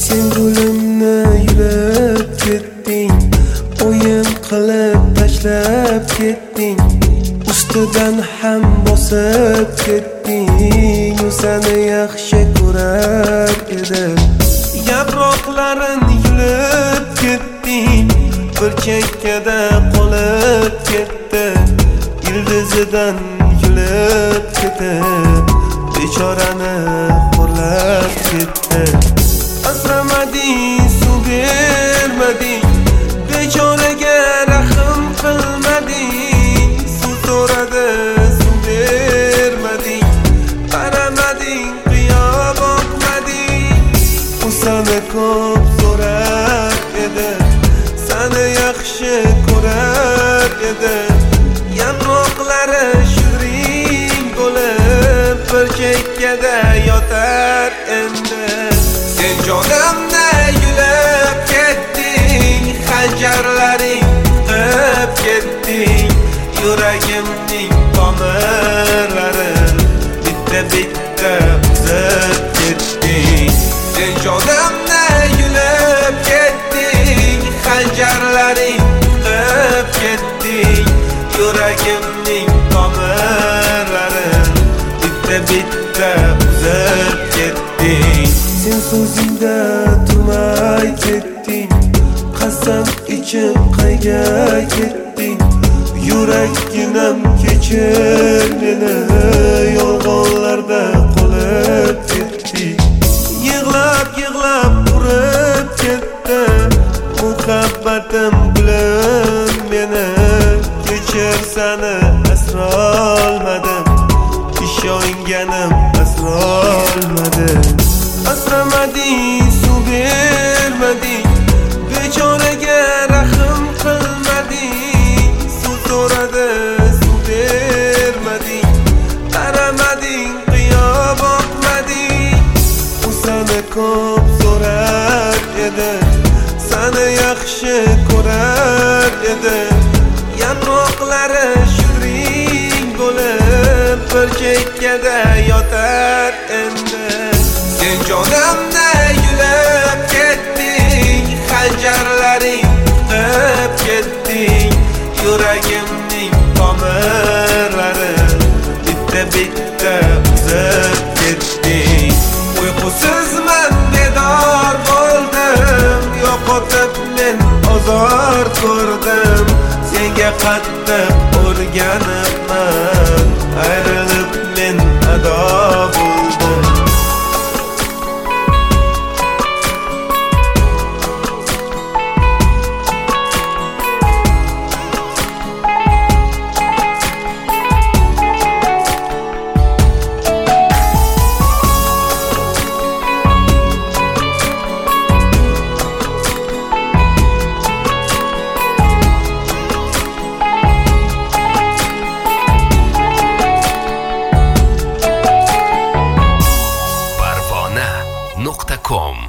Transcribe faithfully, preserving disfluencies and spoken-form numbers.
Sen gulimni yulib ketding, o'yin qilib tashlab ketding, ustidan ham bosib ketding. U seni yaxshi ko'rar edi. Yaproqlarin yulib ketding, bir chekkada qolib ketdi. Ildizidan yulib ketib, bechorani xo'rlab ketdi. Asramading, suv bermading, bechoraga rahm qilmading. Suv so'radi, suv bermading, qaramading, qiyo boqmading. U seni ko'p so'rar edi, seni yaxshi ko'rar edi. Yaproqlari shirin bo'lib bir chekkada yotar endi. Sen jonimni yulib ketding, xanjarlaring qilib ketding. Yuragimning tomirlari bitta bitta uzib ketding. Sen jonimni yulib ketding, xanjarlaring qilib ketding. Yuragimning tomirlari bitta bitta uzib ketding. Sen so'zingda turmay ketding, qasam ichib qayga ketding. Yurakginam kechir meni, yolg'onlarda qolib ketding. Yig'lab yig'lab urib ketdi muhabbatim gulim meni. Kechir seni asrolmadim, ishonganim asrolmadim. Asramading, suv bermading, bechoraga rahm qilmading. Suv so'radi, suv bermading, qaramading, qiyo boqmading. U seni ko'p so'rar edi, seni yaxshi ko'rar edi. Yaproqlari shirin bo'lib bir chekkada yotar endi. Sen jonimni yulib ketding, xanjarlaring qilib ketding. Yuragimning tomirlari bitta bitta uzib ketding. Uyqusizman, bedor bo'ldim, yo'qotib men ozor ko'rdim. Senga qattiq o'rganibman, ayrilib men ado bo'ldim. parvona nuqta com